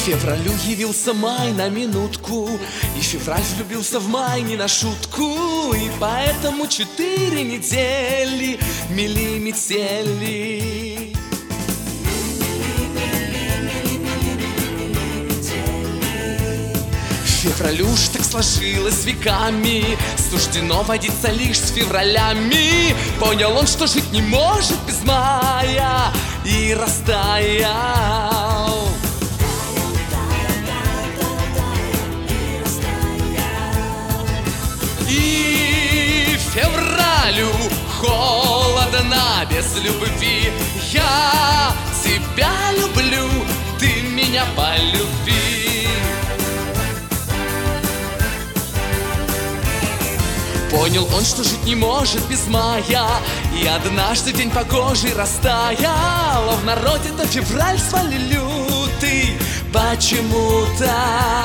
Февралю явился май на минутку, и февраль влюбился в май не на шутку, и поэтому 4 недели мели метели. Февралю уж так сложилось веками, суждено водиться лишь с февралями. Понял он, что жить не может без мая, и растаял. И февралю холодно без любви. Я тебя люблю, ты меня полюби. Понял он, что жить не может без мая, и однажды день погожий растаял. А в народе-то февраль с вами лютый почему-то.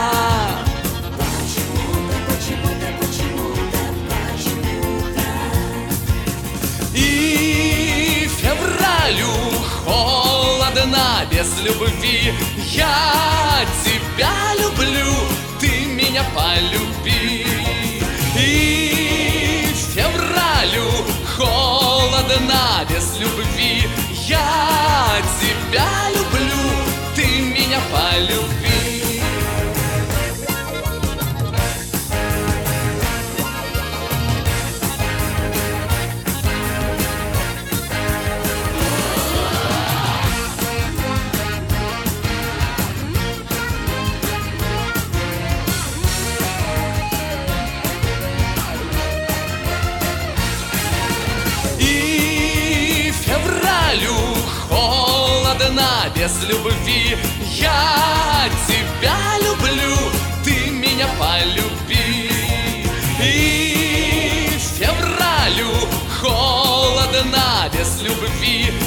И февралю холодно без любви. Я тебя люблю, ты меня полюби. И февралю холодно без любви. Я тебя люблю, ты меня полюби. Холодно без любви. Я тебя люблю, ты меня полюби. И февралю холодно без любви.